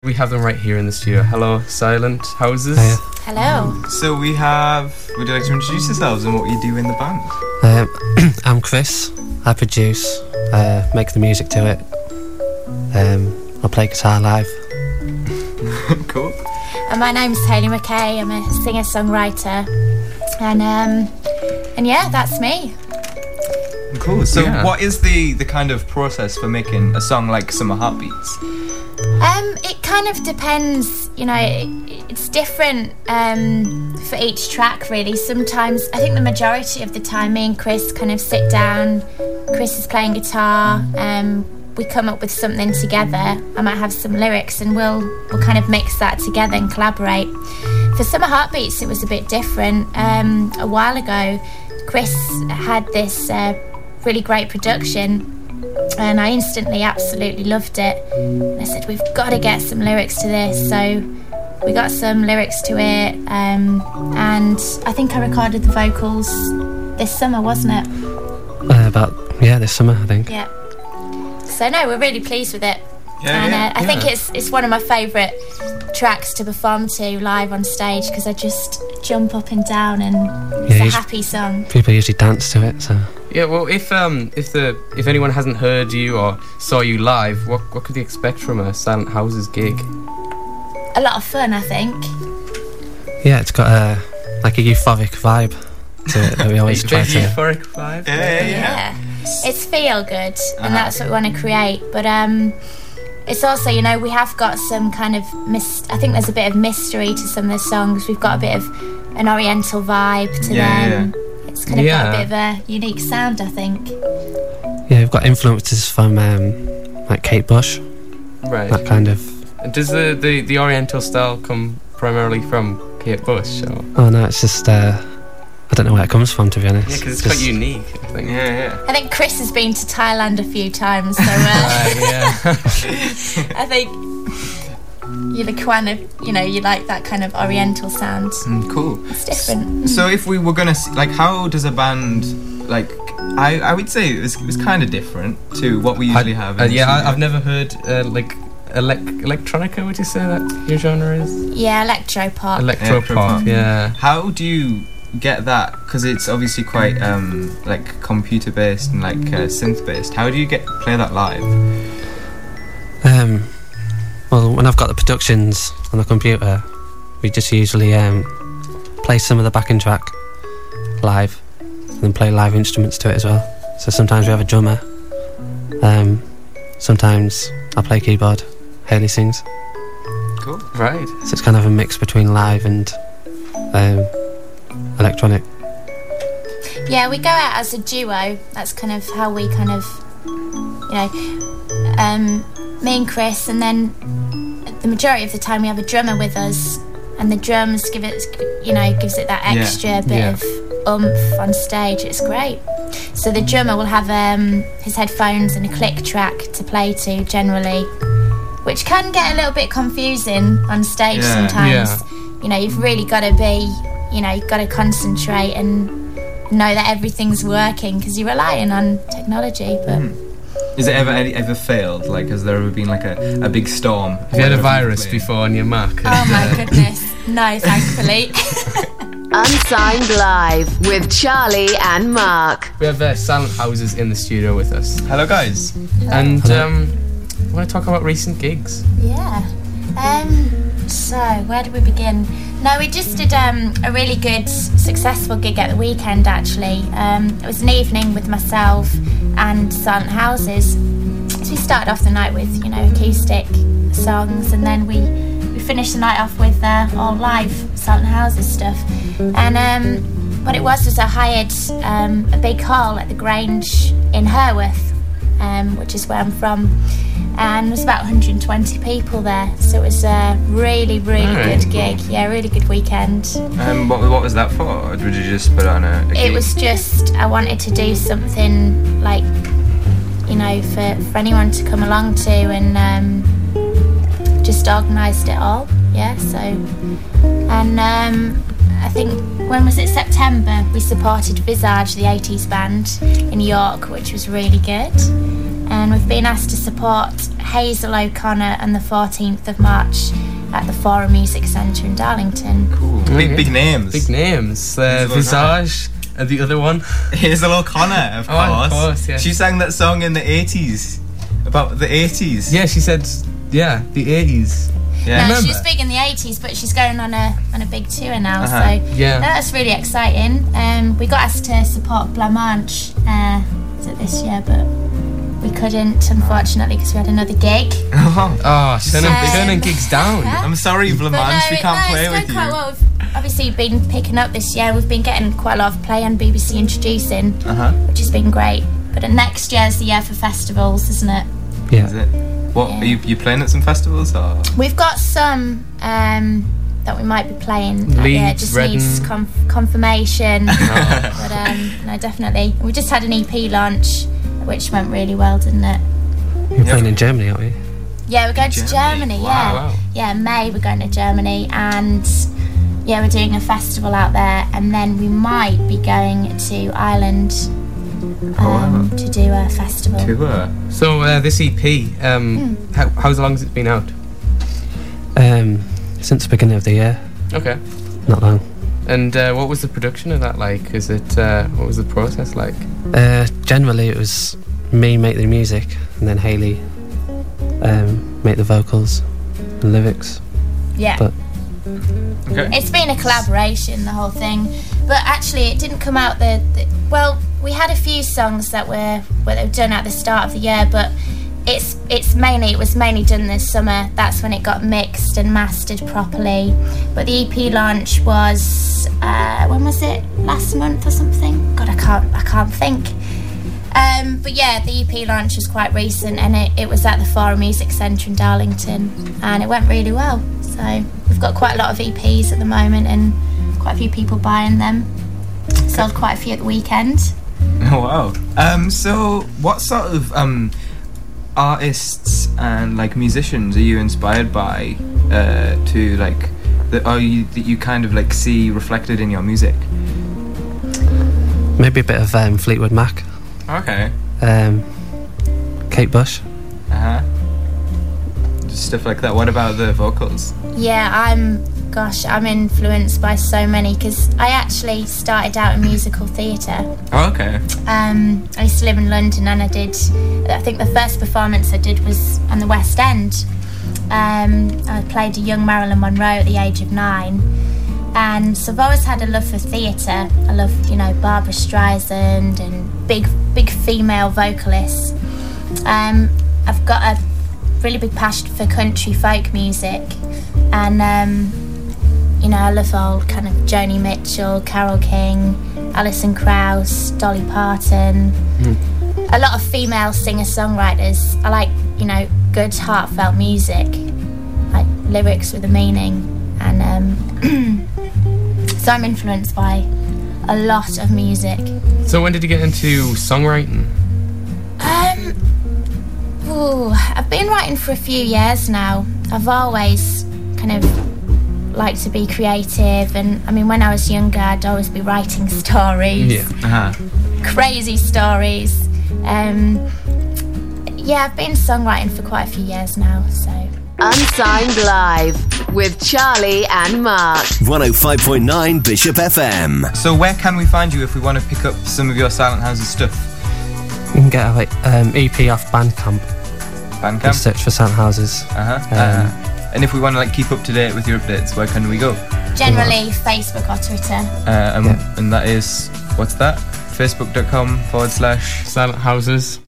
We have them right here in the studio. Hello, Silent Houses. Hiya. Hello. So would you like to introduce yourselves and what you do in the band? I'm Chris. I produce, make the music to it. I play guitar live. Cool. And my name's Hayley McKay. I'm a singer-songwriter. And yeah, that's me. Cool. So what is the kind of process for making a song like Summer Heartbeats? It kind of depends, it's different for each track, really. Sometimes, I think the majority of the time, me and Chris kind of sit down. Chris is playing guitar, we come up with something together. I might have some lyrics and we'll kind of mix that together and collaborate. For Summer Heartbeats, it was a bit different. A while ago, Chris had this really great production, and I instantly absolutely loved it. And I said, we've got to get some lyrics to this. So we got some lyrics to it, and I think I recorded the vocals this summer, wasn't it? This summer, I think. Yeah. So no, we're really pleased with it. I think it's one of my favourite tracks to perform to live on stage, because I just jump up and down, and it's a happy song. People usually dance to it, so. Yeah, well, if anyone hasn't heard you or saw you live, what could they expect from a Silent Houses gig? A lot of fun, I think. Yeah, it's got a euphoric vibe to it that we always try to. Euphoric vibe. Yeah. It's feel good, and that's what we want to create. But it's also, we have got some kind of I think there's a bit of mystery to some of the songs. We've got a bit of an oriental vibe to them. It's kind of got a bit of a unique sound, I think. Yeah, we've got influences from like Kate Bush. Right. That kind of. Does the oriental style come primarily from Kate Bush? Or? Oh no, it's just I don't know where it comes from, to be honest. Yeah, because it's quite unique, I think. Yeah. I think Chris has been to Thailand a few times, so I think you're kind of, you like that kind of oriental sound. Cool. It's different. So if we were gonna how does a band I would say it was kind of different to what we usually have. I've never heard electronica. Would you say that your genre is? Yeah, electropop. Electropop. Yeah. How do you get that? Because it's obviously quite computer based and synth based. How do you play that live? Well, when I've got the productions on the computer, we just usually play some of the backing track live, and then play live instruments to it as well. So sometimes we have a drummer, sometimes I play keyboard, Hayley sings. Cool. Right. So it's kind of a mix between live and electronic. Yeah, we go out as a duo. That's kind of how we me and Chris, and then the majority of the time we have a drummer with us, and the drums gives it that extra bit of oomph on stage. It's great. So the drummer will have his headphones and a click track to play to generally, which can get a little bit confusing on stage sometimes. You've really got to be, you've got to concentrate and know that everything's working, because you're relying on technology. But is it ever failed? Has there ever been a big storm? Have you had a virus before on your Mac? Oh my goodness, no, thankfully. Unsigned Live with Charlie and Mark. We have Silent Houses in the studio with us. Hello, guys. And we want to talk about recent gigs. Yeah. So where do we begin? No, we just did a really good, successful gig at the weekend, actually. It was an evening with myself and Silent Houses. So we started off the night with, acoustic songs, and then we finished the night off with all live Silent Houses stuff. And what it was I hired a big hall at the Grange in Herworth, which is where I'm from. And there was about 120 people there, so it was a really, really good gig. Yeah, really good weekend. What was that for? Or did you just put on a gig? It was just, I wanted to do something for anyone to come along to, and just organised it all. Yeah, so, and I think, when was it, September, we supported Visage, the 80s band in York, which was really good. and we've been asked to support Hazel O'Connor on the 14th of March at the Forum Music Centre in Darlington. Cool. Big names. Big names. Hazel Visage and the other one. Hazel O'Connor, of course. Oh, of course, yeah. She sang that song in the 80s. About the 80s. Yeah, she said, yeah, the 80s. Yeah. No, Remember? she was big in the 80s, but she's going on a big tour now, Uh-huh. so Yeah. that's really exciting. We got asked to support Blancmange this year, but we couldn't, unfortunately, because we had another gig. Oh, turning Um, gigs down. yeah. I'm sorry, Blancmange, we can't play it's with going quite you. well. We've obviously been picking up this year. We've been getting quite a lot of play on BBC Introducing, Uh-huh. which has been great. But next year's the year for festivals, isn't it? Is Yeah. it? What, Yeah. are you playing at some festivals, or? We've got some that we might be playing. Yeah, it Leeds, just Reading. needs confirmation. But no, definitely. We just had an EP launch, which went really well, didn't it? You're playing in Germany, aren't we? Yeah, we're going to Germany? Germany. Wow, Yeah, wow. yeah. May we're going to Germany, and yeah, we're doing a festival out there, and then we might be going to Ireland wow. to do a festival. Tour. So this EP, how long has it been out? Since the beginning of the year, Okay. not long. And what was the production of that like? Is it what was the process like? Generally, it was me make the music, and then Hayley make the vocals and lyrics. Yeah. But Okay. It's been a collaboration, the whole thing. But actually, it didn't come out well, we had a few songs that were done at the start of the year, but it was mainly done this summer. That's when it got mixed and mastered properly. But the EP launch was when was it? Last month or something? God, I can't think. But yeah, the EP launch was quite recent, and it was at the Forum Music Centre in Darlington, and it went really well. So we've got quite a lot of EPs at the moment, and quite a few people buying them. Sold quite a few at the weekend. Oh, wow. So what sort of artists and like musicians are you inspired by to like that you kind of like see reflected in your music? maybe a bit of Fleetwood Mac, Okay. Kate Bush. Uh-huh. Just stuff like that. What about the vocals? Yeah, I'm influenced by so many, because I actually started out in musical theatre. Oh, okay. I used to live in London, and I think the first performance I did was on the West End. I played a young Marilyn Monroe at the age of 9, and so I've always had a love for theatre. I love, Barbra Streisand and big female vocalists. I've got a really big passion for country folk music, and I love all kind of Joni Mitchell, Carole King, Alison Krauss, Dolly Parton. A lot of female singer-songwriters. I like, good heartfelt music, like lyrics with a meaning, and so I'm influenced by a lot of music. So when did you get into songwriting? I've been writing for a few years now. I've always kind of liked to be creative, and I mean, when I was younger, I'd always be writing stories. Yeah. Uh-huh. Crazy stories. I've been songwriting for quite a few years now, so. Unsigned Live with Charlie and Mark. 105.9 Bishop FM. So where can we find you if we want to pick up some of your Silent Houses stuff? You can get a EP off Bandcamp. And Bandcamp? search for Silent Houses. And if we want to like keep up to date with your updates, where can we go? Generally, Facebook or Twitter. And that is, what's that? Facebook.com/. Silent Houses.